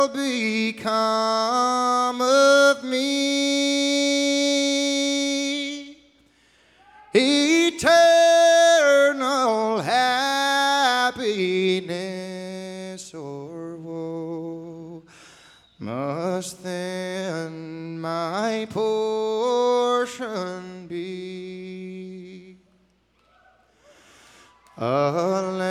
become of me? Eternal happiness or woe must then my portion be.